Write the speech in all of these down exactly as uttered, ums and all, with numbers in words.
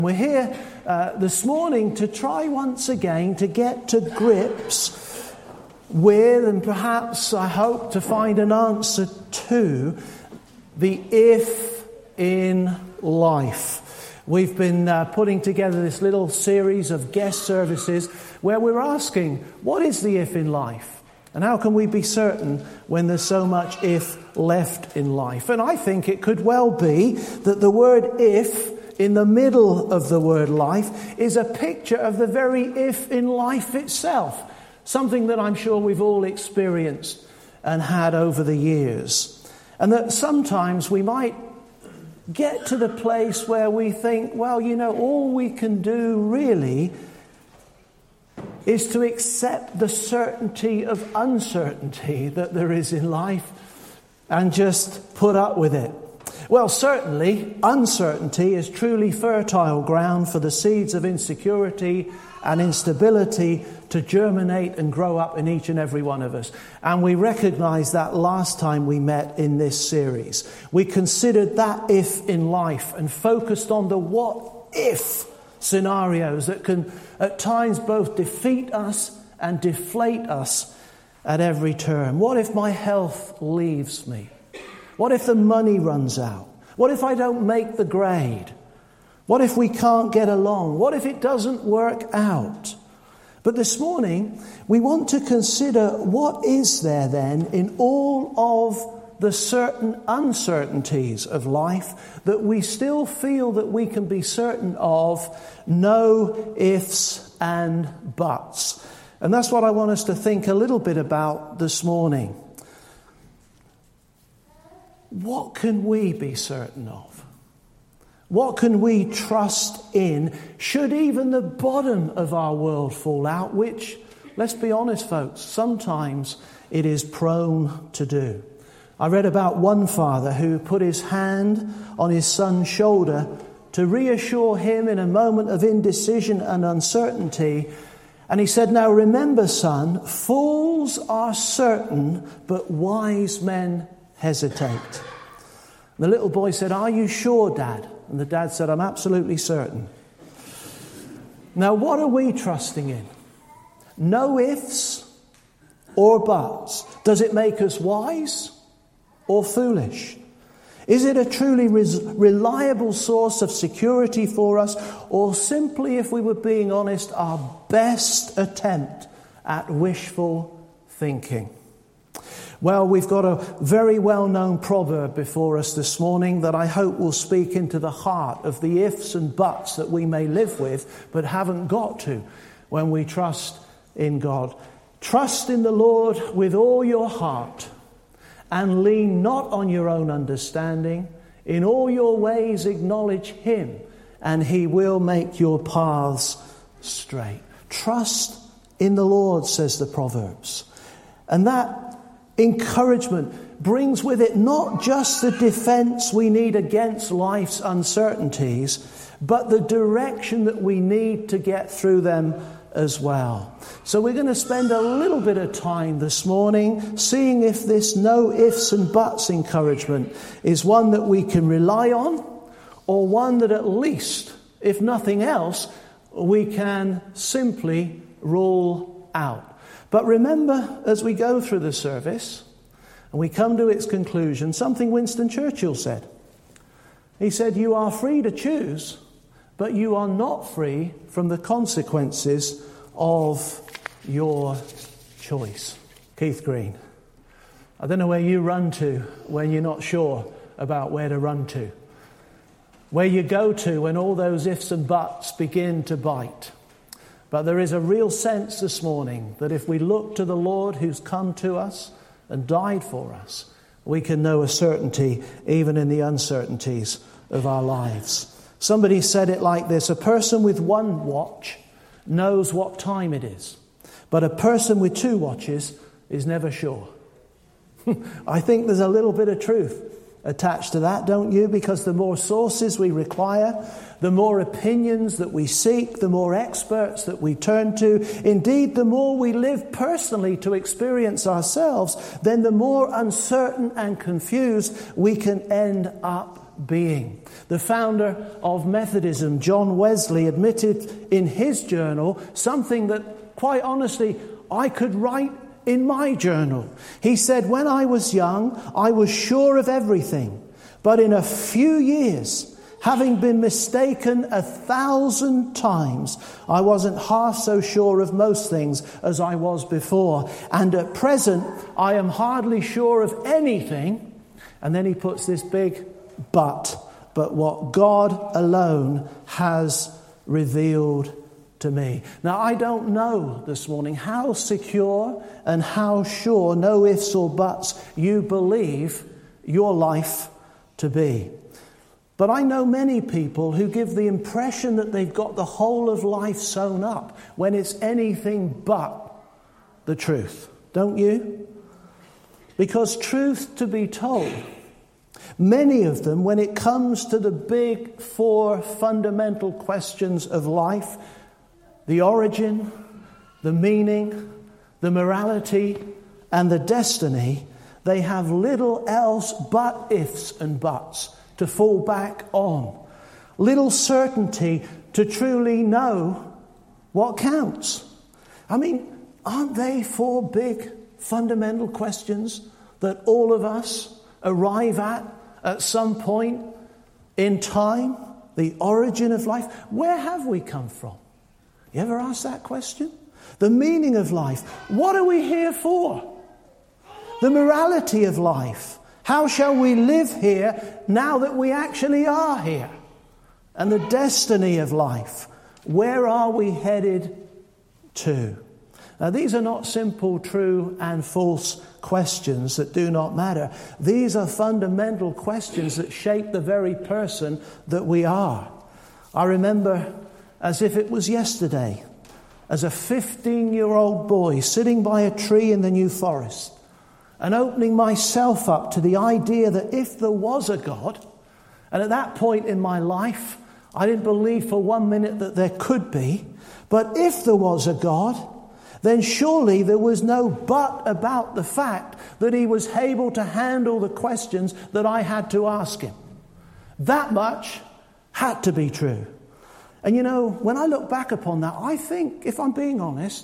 We're here uh, this morning to try once again to get to grips with, and perhaps I hope to find an answer to, the if in life. We've been uh, putting together this little series of guest services where we're asking, what is the if in life? And how can we be certain when there's so much if left in life? And I think it could well be that the word if in the middle of the word life is a picture of the very if in life itself. Something that I'm sure we've all experienced and had over the years. And that sometimes we might get to the place where we think, well, you know, all we can do really is to accept the certainty of uncertainty that there is in life and just put up with it. Well, certainly, uncertainty is truly fertile ground for the seeds of insecurity and instability to germinate and grow up in each and every one of us. And we recognized that last time we met in this series. We considered that if in life and focused on the what if scenarios that can at times both defeat us and deflate us at every turn. What if my health leaves me? What if the money runs out? What if I don't make the grade? What if we can't get along? What if it doesn't work out? But this morning, we want to consider what is there then in all of the certain uncertainties of life that we still feel that we can be certain of, no ifs and buts. And that's what I want us to think a little bit about this morning. What can we be certain of? What can we trust in should even the bottom of our world fall out, which, let's be honest, folks, sometimes it is prone to do. I read about one father who put his hand on his son's shoulder to reassure him in a moment of indecision and uncertainty. And he said, now remember, son, fools are certain, but wise men hesitate. The little boy said, are you sure, Dad? And the dad said, I'm absolutely certain. Now, what are we trusting in? No ifs or buts. Does it make us wise or foolish? Is it a truly res- reliable source of security for us, or simply, if we were being honest, our best attempt at wishful thinking? Well, we've got a very well-known proverb before us this morning that I hope will speak into the heart of the ifs and buts that we may live with, but haven't got to when we trust in God. Trust in the Lord with all your heart, and lean not on your own understanding. In all your ways acknowledge Him, and He will make your paths straight. Trust in the Lord, says the Proverbs. And that encouragement brings with it not just the defense we need against life's uncertainties, but the direction that we need to get through them as well. So we're going to spend a little bit of time this morning seeing if this no ifs and buts encouragement is one that we can rely on, or one that at least, if nothing else, we can simply rule out. But remember, as we go through the service and we come to its conclusion, something Winston Churchill said. He said, you are free to choose, but you are not free from the consequences of your choice. Keith Green. I don't know where you run to when you're not sure about where to run to. Where you go to when all those ifs and buts begin to bite. But there is a real sense this morning that if we look to the Lord who's come to us and died for us, we can know a certainty even in the uncertainties of our lives. Somebody said it like this: a person with one watch knows what time it is, but a person with two watches is never sure. I think there's a little bit of truth attached to that, don't you? Because the more sources we require, the more opinions that we seek, the more experts that we turn to, indeed, the more we live personally to experience ourselves, then the more uncertain and confused we can end up being. The founder of Methodism, John Wesley, admitted in his journal something that, quite honestly, I could write in my journal. He said, "When I was young, I was sure of everything. But in a few years, having been mistaken a thousand times, I wasn't half so sure of most things as I was before. And at present, I am hardly sure of anything." And then he puts this big but, but what God alone has revealed to me. Now, I don't know this morning how secure and how sure, no ifs or buts, you believe your life to be. But I know many people who give the impression that they've got the whole of life sewn up when it's anything but the truth. Don't you? Because truth to be told, many of them, when it comes to the big four fundamental questions of life, the origin, the meaning, the morality, and the destiny, they have little else but ifs and buts to fall back on. Little certainty to truly know what counts. I mean, aren't they four big fundamental questions that all of us arrive at at some point in time? The origin of life. Where have we come from? You ever ask that question? The meaning of life. What are we here for? The morality of life. How shall we live here now that we actually are here? And the destiny of life. Where are we headed to? Now, these are not simple true and false questions that do not matter. These are fundamental questions that shape the very person that we are. I remember, as if it was yesterday, as a fifteen-year-old boy sitting by a tree in the New Forest and opening myself up to the idea that if there was a God, and at that point in my life, I didn't believe for one minute that there could be, but if there was a God, then surely there was no but about the fact that he was able to handle the questions that I had to ask him. That much had to be true. And you know, when I look back upon that, I think, if I'm being honest,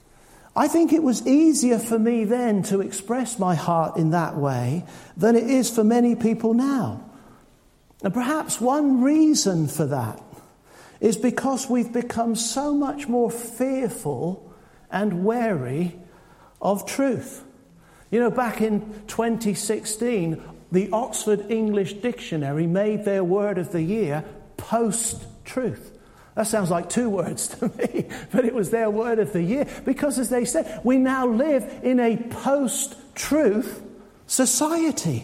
I think it was easier for me then to express my heart in that way than it is for many people now. And perhaps one reason for that is because we've become so much more fearful and wary of truth. You know, back in twenty sixteen, the Oxford English Dictionary made their word of the year post-truth. That sounds like two words to me, but it was their word of the year because, as they said, we now live in a post-truth society.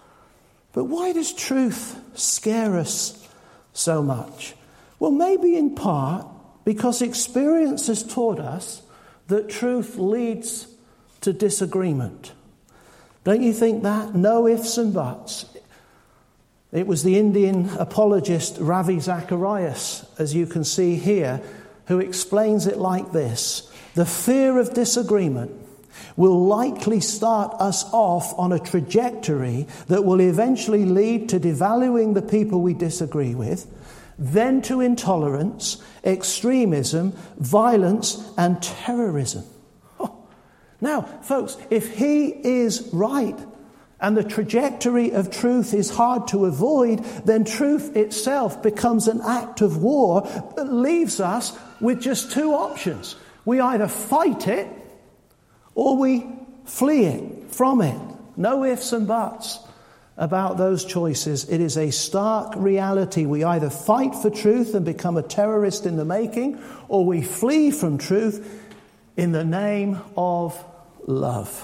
But why does truth scare us so much? Well, maybe in part because experience has taught us that truth leads to disagreement. Don't you think that? No ifs and buts. It was the Indian apologist Ravi Zacharias, as you can see here, who explains it like this. The fear of disagreement will likely start us off on a trajectory that will eventually lead to devaluing the people we disagree with, then to intolerance, extremism, violence, and terrorism. Oh. Now, folks, if he is right, and the trajectory of truth is hard to avoid, then truth itself becomes an act of war that leaves us with just two options. We either fight it or we flee it from it. No ifs and buts about those choices. It is a stark reality. We either fight for truth and become a terrorist in the making, or we flee from truth in the name of love.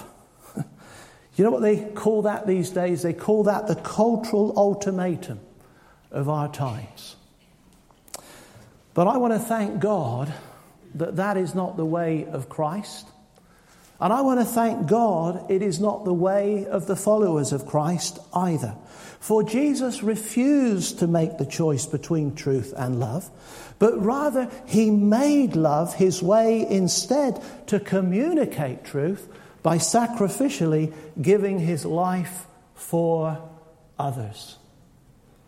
You know what they call that these days? They call that the cultural ultimatum of our times. But I want to thank God that that is not the way of Christ. And I want to thank God it is not the way of the followers of Christ either. For Jesus refused to make the choice between truth and love, but rather he made love his way instead to communicate truth by sacrificially giving his life for others.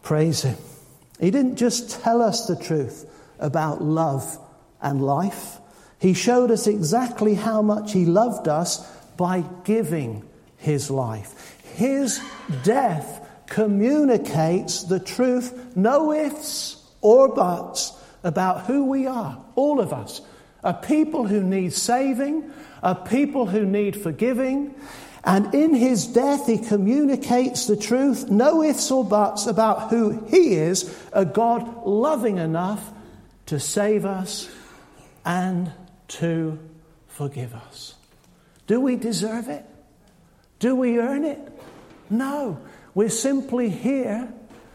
Praise him. He didn't just tell us the truth about love and life. He showed us exactly how much he loved us by giving his life. His death communicates the truth, no ifs or buts, about who we are, all of us. A people who need saving, a people who need forgiving. And in his death, he communicates the truth, no ifs or buts, about who he is, a God loving enough to save us and to forgive us. Do we deserve it? Do we earn it? No. We're simply here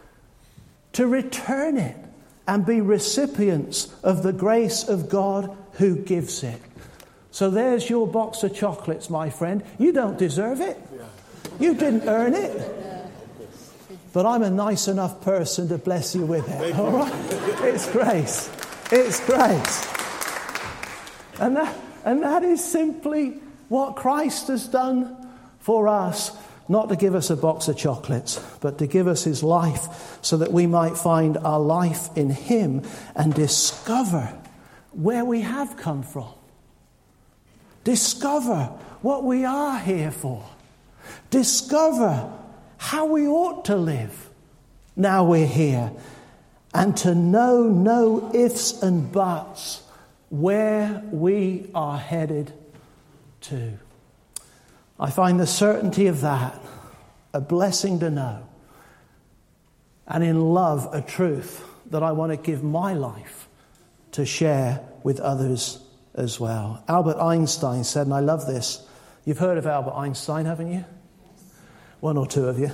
to return it and be recipients of the grace of God who gives it. So there's your box of chocolates, my friend. You don't deserve it. You didn't earn it. But I'm a nice enough person to bless you with it. All right? It's grace. It's grace. And that, and that is simply what Christ has done for us. Not to give us a box of chocolates, but to give us his life so that we might find our life in him and discover where we have come from. Discover what we are here for. Discover how we ought to live now we're here. And to know no ifs and buts where we are headed to. I find the certainty of that a blessing to know. And in love, a truth that I want to give my life to share with others as well. Albert Einstein said, and I love this. You've heard of Albert Einstein, haven't you? One or two of you.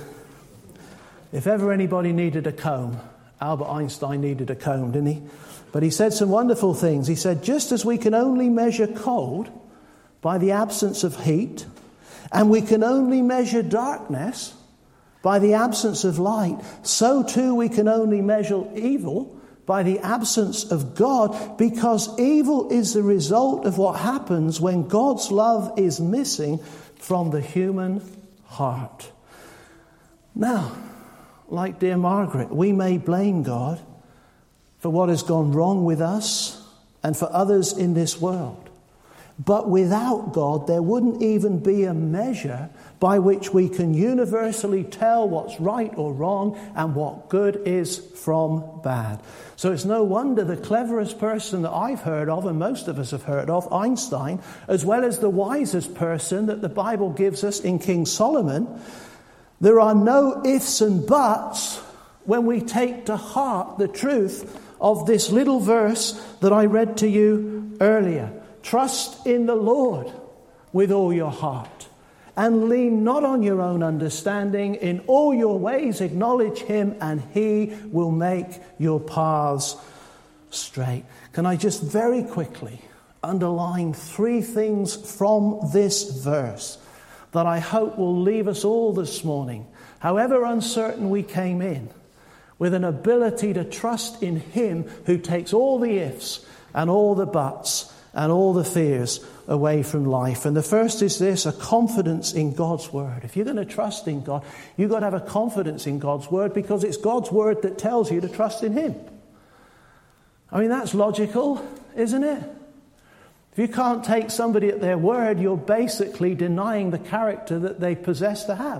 If ever anybody needed a comb, Albert Einstein needed a comb, didn't he? But he said some wonderful things. He said, just as we can only measure cold by the absence of heat, and we can only measure darkness by the absence of light, so too we can only measure evil by the absence of God, because evil is the result of what happens when God's love is missing from the human heart. Now, like dear Margaret, we may blame God for what has gone wrong with us and for others in this world. But without God, there wouldn't even be a measure by which we can universally tell what's right or wrong and what good is from bad. So it's no wonder the cleverest person that I've heard of, and most of us have heard of, Einstein, as well as the wisest person that the Bible gives us in King Solomon, there are no ifs and buts when we take to heart the truth of this little verse that I read to you earlier. Trust in the Lord with all your heart, and lean not on your own understanding. In all your ways acknowledge him, and he will make your paths straight. Can I just very quickly underline three things from this verse that I hope will leave us all this morning, however uncertain we came in, with an ability to trust in him who takes all the ifs and all the buts and all the fears away from life. And the first is this, a confidence in God's word. If you're going to trust in God, you've got to have a confidence in God's word, because it's God's word that tells you to trust in him. I mean, that's logical, isn't it? If you can't take somebody at their word, you're basically denying the character that they possess to have.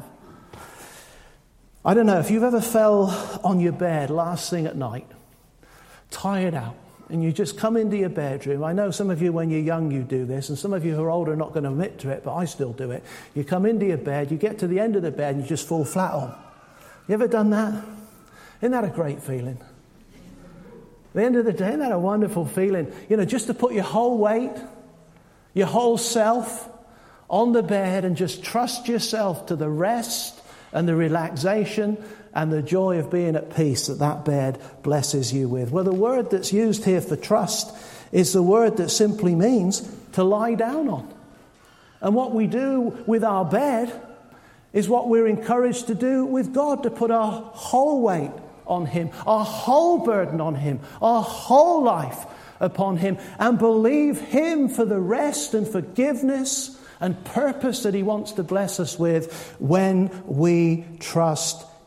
I don't know, if you've ever fell on your bed last thing at night, tired out, and you just come into your bedroom. I know some of you, when you're young, you do this, and some of you who are older are not going to admit to it, but I still do it. You come into your bed, you get to the end of the bed, and you just fall flat on. You ever done that? Isn't that a great feeling? At the end of the day, isn't that a wonderful feeling? You know, just to put your whole weight, your whole self on the bed and just trust yourself to the rest and the relaxation and the joy of being at peace that that bed blesses you with. Well, the word that's used here for trust is the word that simply means to lie down on. And what we do with our bed is what we're encouraged to do with God, to put our whole weight on him, our whole burden on him, our whole life upon him, and believe him for the rest and forgiveness and purpose that he wants to bless us with when we trust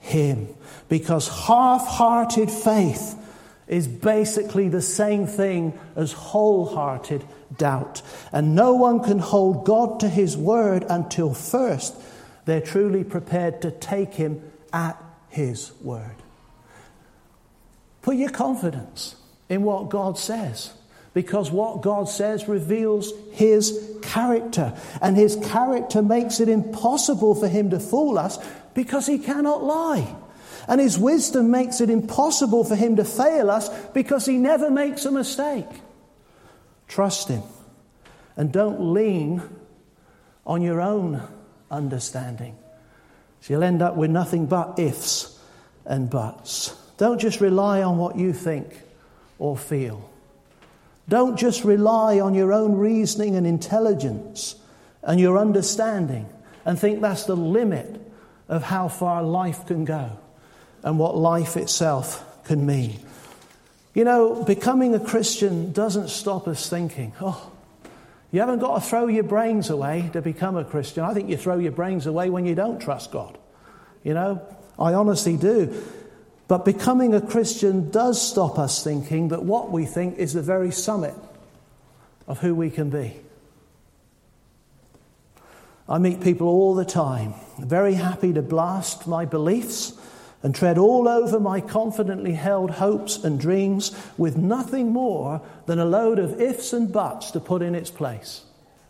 him. Because half-hearted faith is basically the same thing as wholehearted doubt. And no one can hold God to his word until first they're truly prepared to take him at his word. Put your confidence in what God says, because what God says reveals his character, and his character makes it impossible for him to fool us because he cannot lie. And his wisdom makes it impossible for him to fail us because he never makes a mistake. Trust him, and don't lean on your own understanding. So you'll end up with nothing but ifs and buts. Don't just rely on what you think or feel. Don't just rely on your own reasoning and intelligence and your understanding and think that's the limit of how far life can go and what life itself can mean. You know, becoming a Christian doesn't stop us thinking, oh, you haven't got to throw your brains away to become a Christian. I think you throw your brains away when you don't trust God. You know, I honestly do. But becoming a Christian does stop us thinking that what we think is the very summit of who we can be. I meet people all the time, very happy to blast my beliefs and tread all over my confidently held hopes and dreams with nothing more than a load of ifs and buts to put in its place.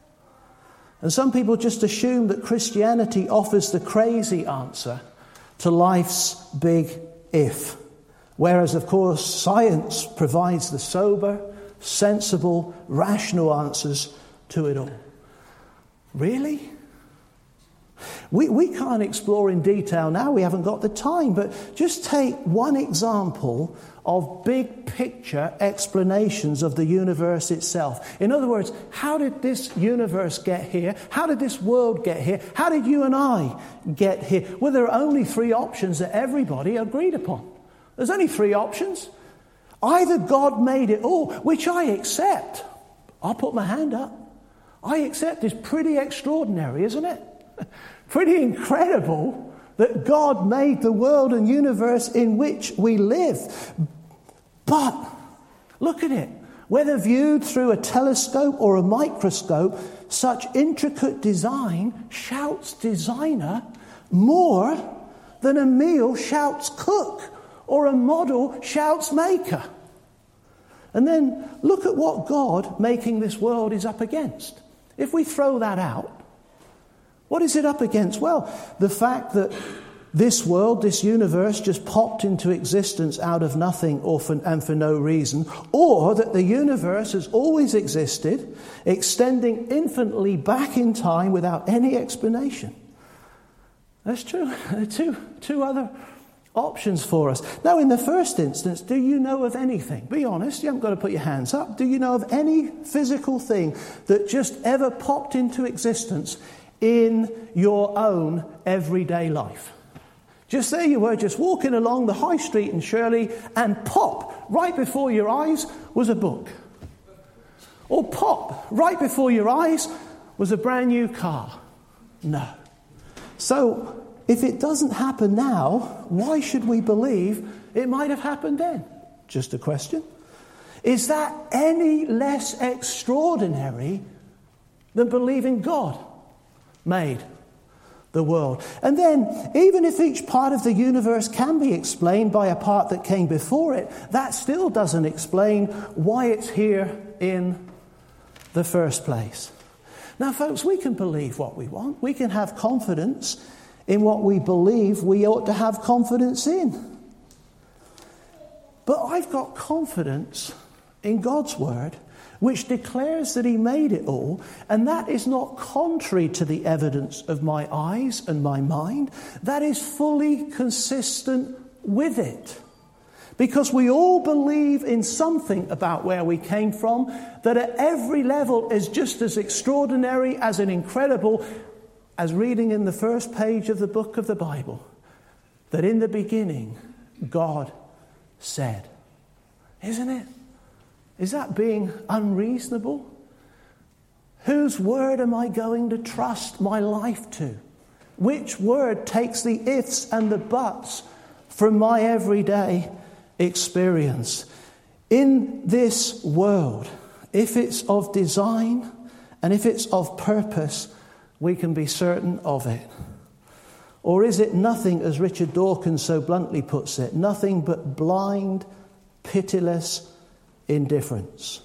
And some people just assume that Christianity offers the crazy answer to life's big if. Whereas, of course, science provides the sober, sensible, rational answers to it all. Really? We, we can't explore in detail now, we haven't got the time, but just take one example of big picture explanations of the universe itself. In other words, how did this universe get here? How did this world get here? How did you and I get here? Well, there are only three options that everybody agreed upon. There's only three options. Either God made it all, which I accept. I'll put my hand up. I accept it's pretty extraordinary, isn't it? Pretty incredible that God made the world and universe in which we live. But look at it. Whether viewed through a telescope or a microscope, such intricate design shouts designer more than a meal shouts cook or a model shouts maker. And then look at what God making this world is up against. If we throw that out, what is it up against? Well, the fact that this world, this universe, just popped into existence out of nothing or for, and for no reason, or that the universe has always existed, extending infinitely back in time without any explanation. That's true. There are two, two other options for us. Now, in the first instance, do you know of anything? Be honest, you haven't got to put your hands up. Do you know of any physical thing that just ever popped into existence in your own everyday life? Just there you were, just walking along the high street in Shirley, and pop, right before your eyes was a book. Or pop, right before your eyes was a brand new car. No. So, if it doesn't happen now, why should we believe it might have happened then? Just a question. Is that any less extraordinary than believing God made the world? And then, even if each part of the universe can be explained by a part that came before it, that still doesn't explain why it's here in the first place. Now, folks, we can believe what we want. We can have confidence in what we believe we ought to have confidence in. But I've got confidence in God's word, which declares that he made it all, and that is not contrary to the evidence of my eyes and my mind. That is fully consistent with it. Because we all believe in something about where we came from that at every level is just as extraordinary, as an incredible, as reading in the first page of the book of the Bible, that in the beginning, God said. Isn't it? Is that being unreasonable? Whose word am I going to trust my life to? Which word takes the ifs and the buts from my everyday experience. In this world, if it's of design and if it's of purpose, we can be certain of it. Or is it nothing, as Richard Dawkins so bluntly puts it, nothing but blind, pitiless indifference?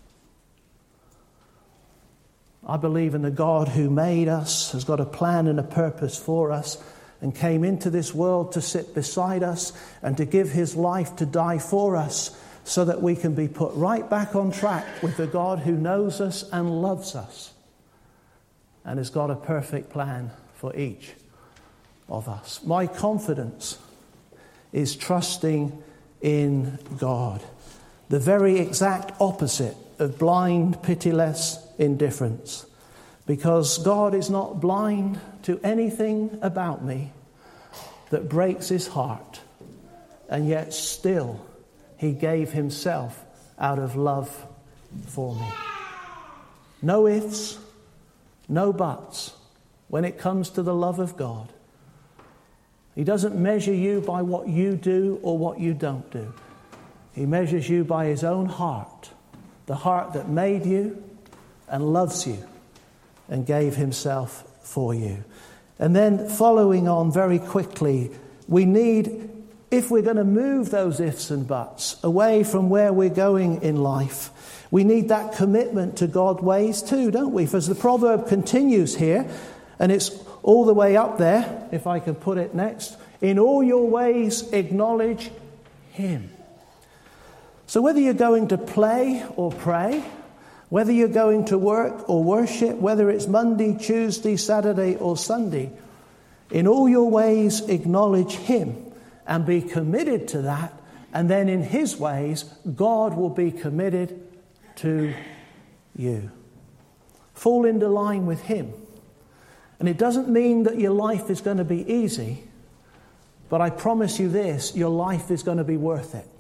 I believe in the God who made us, has got a plan and a purpose for us, and came into this world to sit beside us and to give his life to die for us, so that we can be put right back on track with the God who knows us and loves us and has got a perfect plan for each of us. My confidence is trusting in God, the very exact opposite of blind, pitiless indifference, because God is not blind to anything about me that breaks his heart, and yet still he gave himself out of love for me. No ifs, no buts when it comes to the love of God. He doesn't measure you by what you do or what you don't do. He measures you by his own heart, the heart that made you and loves you and gave himself for you. And then following on very quickly, we need, if we're going to move those ifs and buts away from where we're going in life, we need that commitment to God's ways too, don't we? For as the proverb continues here, and it's all the way up there, if I can put it next, in all your ways acknowledge him. So whether you're going to play or pray, whether you're going to work or worship, whether it's Monday, Tuesday, Saturday or Sunday, in all your ways acknowledge him and be committed to that, and then in his ways, God will be committed to you. Fall into line with him. And it doesn't mean that your life is going to be easy, but I promise you this, your life is going to be worth it.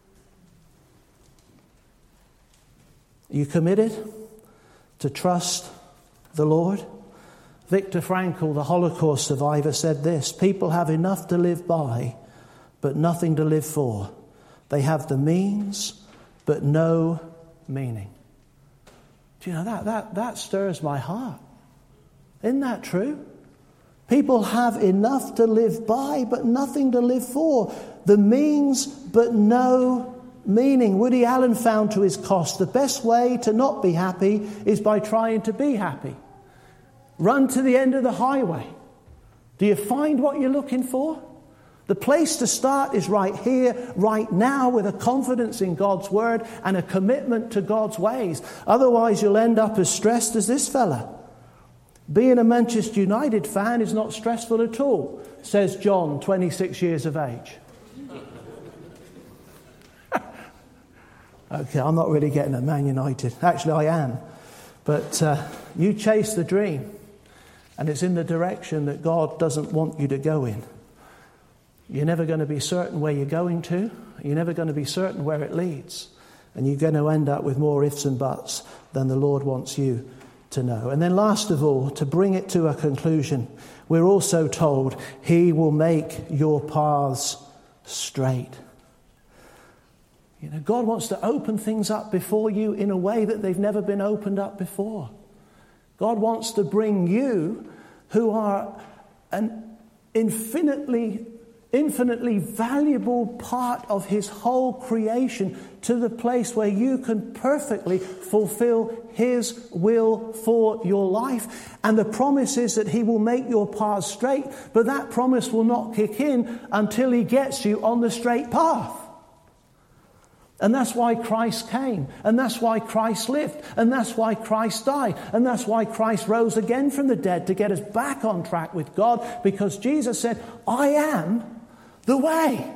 Are you committed to trust the Lord? Viktor Frankl, the Holocaust survivor, said this: people have enough to live by, but nothing to live for. They have the means, but no meaning. Do you know, that, that, that stirs my heart. Isn't that true? People have enough to live by, but nothing to live for. The means, but no meaning. Woody Allen found to his cost, the best way to not be happy is by trying to be happy. Run to the end of the highway. Do you find what you're looking for? The place to start is right here, right now, with a confidence in God's word and a commitment to God's ways. Otherwise, you'll end up as stressed as this fella. Being a Manchester United fan is not stressful at all, says John, twenty-six years of age. Okay, I'm not really getting at Man United. Actually, I am. But uh, you chase the dream, and it's in the direction that God doesn't want you to go in. You're never going to be certain where you're going to. You're never going to be certain where it leads. And you're going to end up with more ifs and buts than the Lord wants you to know. And then last of all, to bring it to a conclusion, we're also told he will make your paths straight. You know, God wants to open things up before you in a way that they've never been opened up before. God wants to bring you, who are an infinitely, infinitely valuable part of his whole creation, to the place where you can perfectly fulfill his will for your life. And the promise is that he will make your path straight, but that promise will not kick in until he gets you on the straight path. And that's why Christ came, and that's why Christ lived, and that's why Christ died, and that's why Christ rose again from the dead, to get us back on track with God, because Jesus said, I am the way.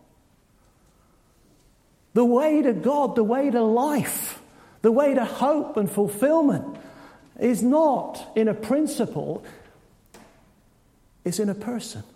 The way to God, the way to life, the way to hope and fulfillment is not in a principle, it's in a person.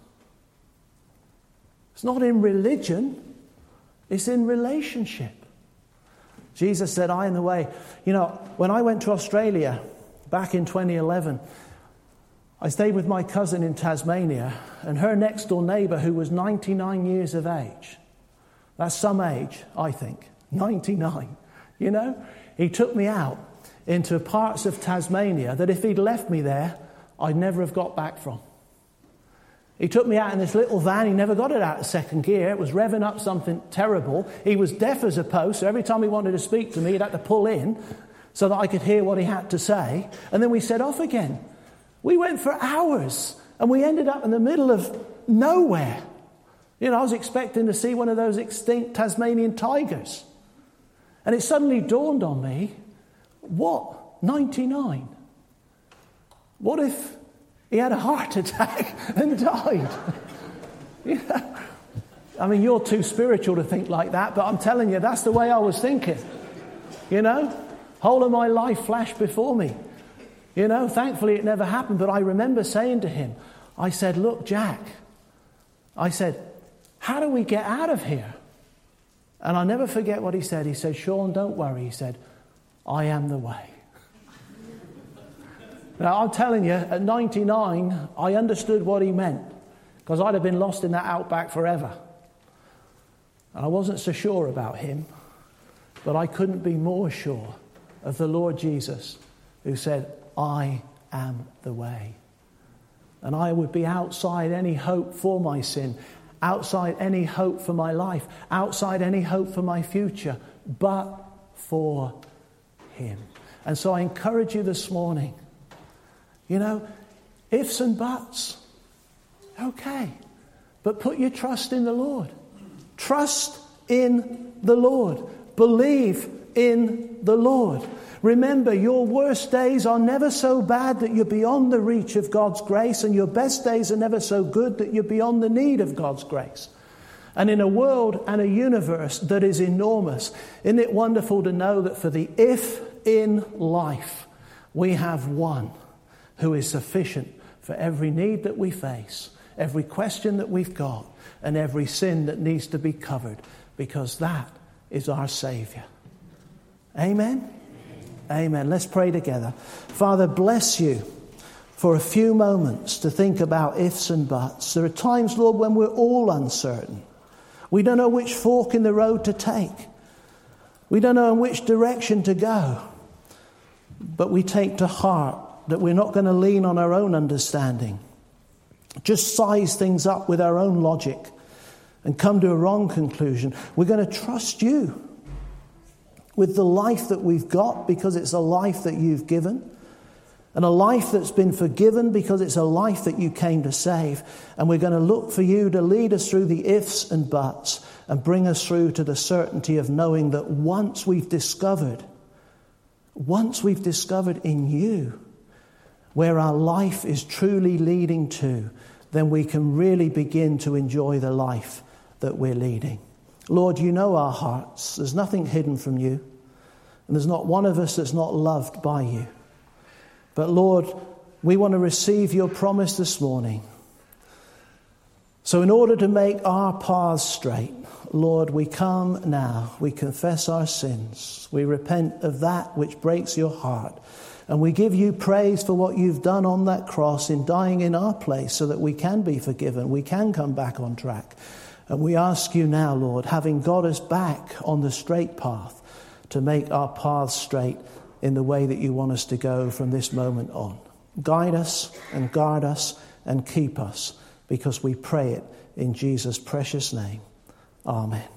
It's not in religion. It's in relationship. Jesus said, I am the way. You know, when I went to Australia back in twenty eleven, I stayed with my cousin in Tasmania, and her next door neighbour, who was ninety-nine years of age. That's some age, I think. ninety-nine. You know? He took me out into parts of Tasmania that if he'd left me there, I'd never have got back from. He took me out in this little van. He never got it out of second gear. It was revving up something terrible. He was deaf as a post, so every time he wanted to speak to me, he'd have to pull in so that I could hear what he had to say. And then we set off again. We went for hours, and we ended up in the middle of nowhere. You know, I was expecting to see one of those extinct Tasmanian tigers. And it suddenly dawned on me, what? ninety-nine? What if he had a heart attack and died? You know? I mean, you're too spiritual to think like that, but I'm telling you, that's the way I was thinking. You know? Whole of my life flashed before me. You know, thankfully it never happened, but I remember saying to him, I said, look, Jack, I said, how do we get out of here? And I'll never forget what he said. He said, Sean, don't worry. He said, I am the way. Now, I'm telling you, at ninety-nine, I understood what he meant, because I'd have been lost in that outback forever. And I wasn't so sure about him, but I couldn't be more sure of the Lord Jesus, who said, I am the way. And I would be outside any hope for my sin, outside any hope for my life, outside any hope for my future, but for him. And so I encourage you this morning, you know, ifs and buts, okay, but put your trust in the Lord. Trust in the Lord. Believe in the Lord. Remember, your worst days are never so bad that you're beyond the reach of God's grace, and your best days are never so good that you're beyond the need of God's grace. And in a world and a universe that is enormous, isn't it wonderful to know that for the if in life, we have one who is sufficient for every need that we face, every question that we've got, and every sin that needs to be covered, because that is our Savior. Amen? Amen. Let's pray together. Father, bless you for a few moments to think about ifs and buts. There are times, Lord, when we're all uncertain. We don't know which fork in the road to take. We don't know in which direction to go. But we take to heart that we're not going to lean on our own understanding, just size things up with our own logic and come to a wrong conclusion. We're going to trust you with the life that we've got, because it's a life that you've given, and a life that's been forgiven because it's a life that you came to save. And we're going to look for you to lead us through the ifs and buts and bring us through to the certainty of knowing that once we've discovered, once we've discovered in you where our life is truly leading to, then we can really begin to enjoy the life that we're leading. Lord, you know our hearts. There's nothing hidden from you. And there's not one of us that's not loved by you. But Lord, we want to receive your promise this morning. So in order to make our paths straight, Lord, we come now. We confess our sins. We repent of that which breaks your heart. And we give you praise for what you've done on that cross in dying in our place so that we can be forgiven. We can come back on track. And we ask you now, Lord, having got us back on the straight path, to make our paths straight in the way that you want us to go from this moment on. Guide us and guard us and keep us, because we pray it in Jesus' precious name. Amen.